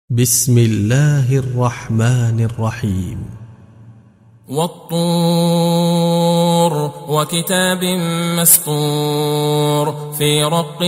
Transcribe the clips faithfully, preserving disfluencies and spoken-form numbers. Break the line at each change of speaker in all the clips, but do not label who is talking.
بسم الله الرحمن الرحيم.
والطور وكتاب مسطور في رق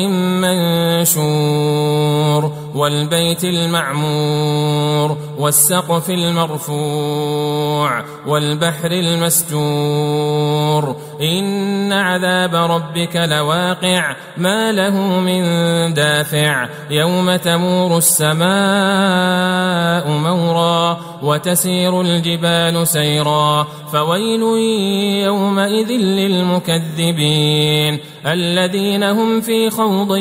منشور والبيت المعمور والسقف المرفوع والبحر المسجور إن عذاب ربك لواقع ما له من دافع يوم تمور السماء مورا وتسير الجبال سيرا فويل يومئذ للمكذبين الذين هم في خوض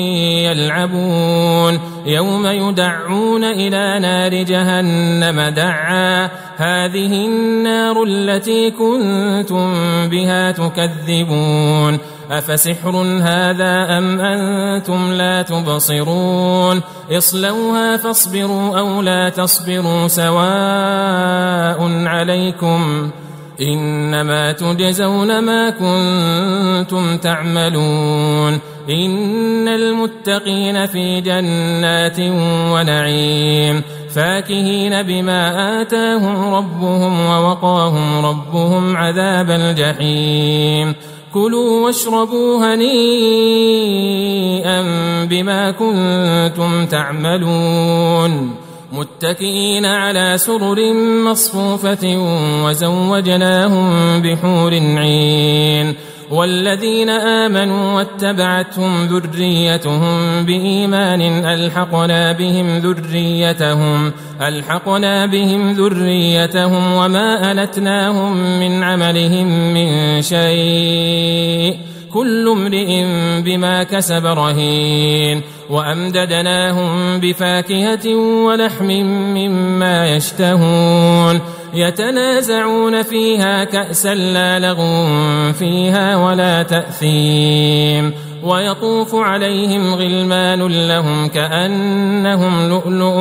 يلعبون يوم يدعون إلى نار جهنم دعا هذه النار التي كنتم بها تكذبون أفسحر هذا أم أنتم لا تبصرون اصلوها فاصبروا أو لا تصبروا سواء عليكم إنما تجزون ما كنتم تعملون إن المتقين في جنات ونعيم فاكهين بما آتاهم ربهم ووقاهم ربهم عذاب الجحيم كلوا واشربوا هنيئا بما كنتم تعملون متكئين على سرر مصفوفة وزوجناهم بحور عين والذين آمنوا واتبعتهم ذريتهم بإيمان ألحقنا بهم ذريتهم ألحقنا بهم ذريتهم وما ألتناهم من عملهم من شيء كل امرئ بما كسب رهين وأمددناهم بفاكهة ولحم مما يشتهون يتنازعون فيها كأسا لا لغو فيها ولا تأثيم ويطوف عليهم غلمان لهم كأنهم لؤلؤ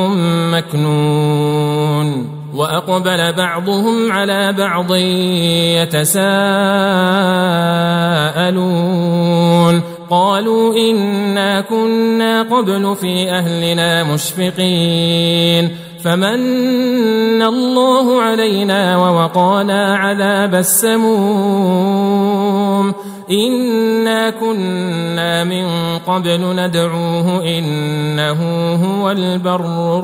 مكنون وأقبل بعضهم على بعض يتساءلون قالوا إنا كنا قبل في أهلنا مشفقين فمن الله علينا ووقانا عذاب السموم إنا كنا من قبل ندعوه إنه هو البر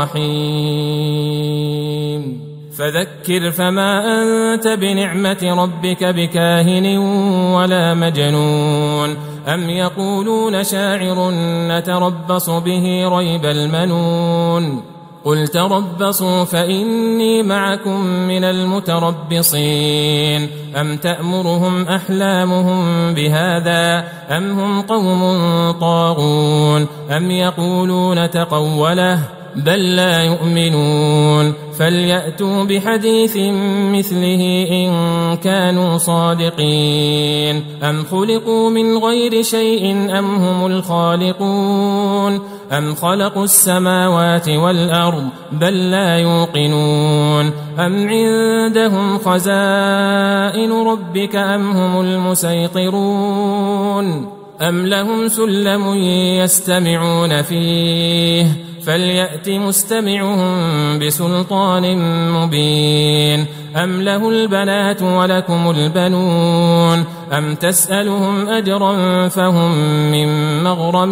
الرحيم فذكر فما أنت بنعمة ربك بكاهن ولا مجنون أم يقولون شاعر نتربص به ريب المنون قل تربصوا فإني معكم من المتربصين أم تأمرهم أحلامهم بهذا أم هم قوم طاغون أم يقولون تقوله بل لا يؤمنون فليأتوا بحديث مثله إن كانوا صادقين أم خلقوا من غير شيء أم هم الخالقون أم خلقوا السماوات والأرض بل لا يوقنون أم عندهم خزائن ربك أم هم المسيطرون أم لهم سلم يستمعون فيه فليأت مستمعهم بسلطان مبين أم له البنات ولكم البنون أم تسألهم أجرا فهم من مغرم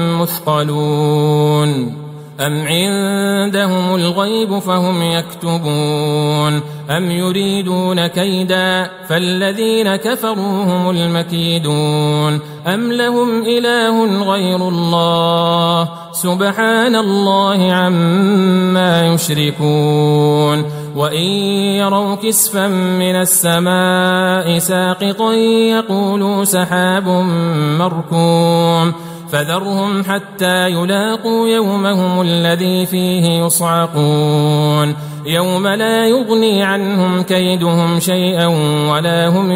مثقلون أم عندهم الغيب فهم يكتبون أم يريدون كيدا فالذين كفروا هم المكيدون أم لهم إله غير الله سبحان الله عما يشركون وإن يروا كسفا من السماء ساقطا يقولوا سحاب مركوم فذرهم حتى يلاقوا يومهم الذي فيه يصعقون يوم لا يغني عنهم كيدهم شيئا ولا هم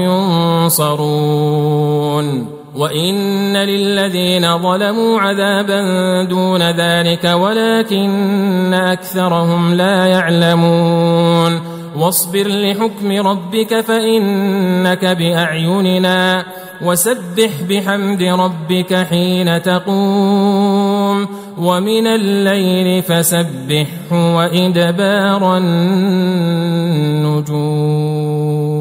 ينصرون وإن للذين ظلموا عذابا دون ذلك ولكن أكثرهم لا يعلمون واصبر لحكم ربك فإنك بأعيننا وسبح بحمد ربك حين تقوم ومن الليل فسبحه وإدبار النجوم.